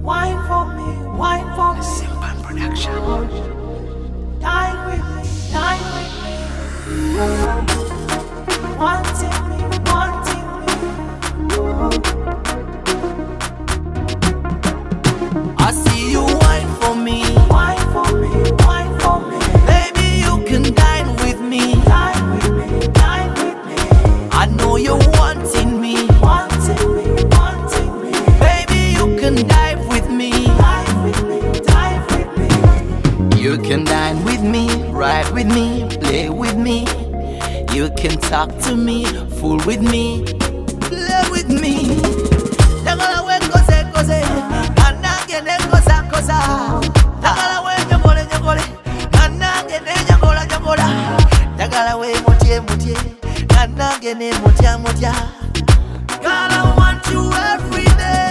Wine for me, wine for me. Simple production. Dine with me, dine with me. Wanting me, wanting me. I see you wine for me. Wine for me, wine for me. Baby, you can dine with me. Dine with me, dine with me. I know you're wanting me. Wanting me, wanting me. Baby, you can dive with me. Dive with me, dive with me. You can dine with me, ride with me, play with me. You can talk to me, fool with me, play with me. Dagala we kose kose, nanange ne kosa kosa. Dagala we nyogole nyogole, nanange ne nyogola nyogola. Dagala we motie motie, nanange ne motia motia. Girl, I want you every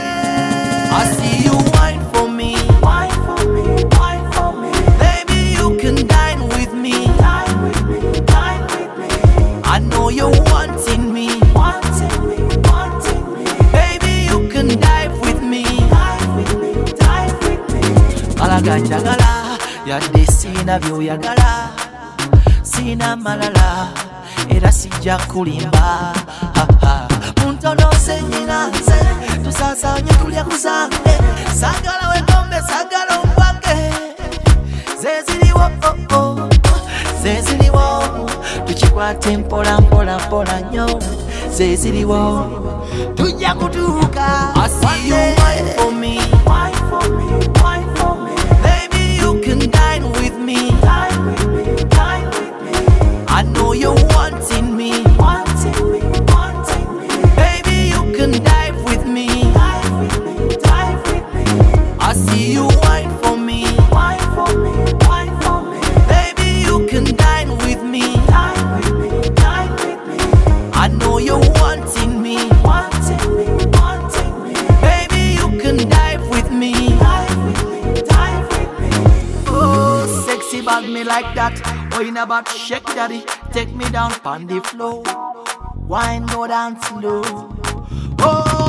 day. I see you wine for me. Wine for me, wine for me. Baby, you can dine with me. Dine with me, dine with me. I know you're wanting me. Wanting me, wanting me. Baby, you can dive with me. Dive with me, dive with me. Malaga jagala, yadde sina byoyagala. Sina malala, era sijja kulimba. Ha ha. Muntono senyina nze, tusasanye tulya kusange. Sagala wekombe, sagala ompake. Zeziriwo oh oh, zeziriwo. Tukikwate mpola mpola mpola nnyo. Zeziriwo, tujja kutuuka. I see you wine for me. Wine for me, wine for me. Baby, you can dine with me. Dine with me, dine with me. I know you're wanting me. Wanting me, wanting me. Baby, you can dive with me. Dive with me, dive with me. I see you wine for me. Wine for me, wine for me. Baby, you can dine with me. Dine with me, dine with me. I know you're wanting me. Wanting me, wanting me. Baby, you can dive with me. Dive with me, dive with me. Oh, sexy bag me like that. Oh, in about shake daddy. Take me down on the floor. Wine go down slow. Oh,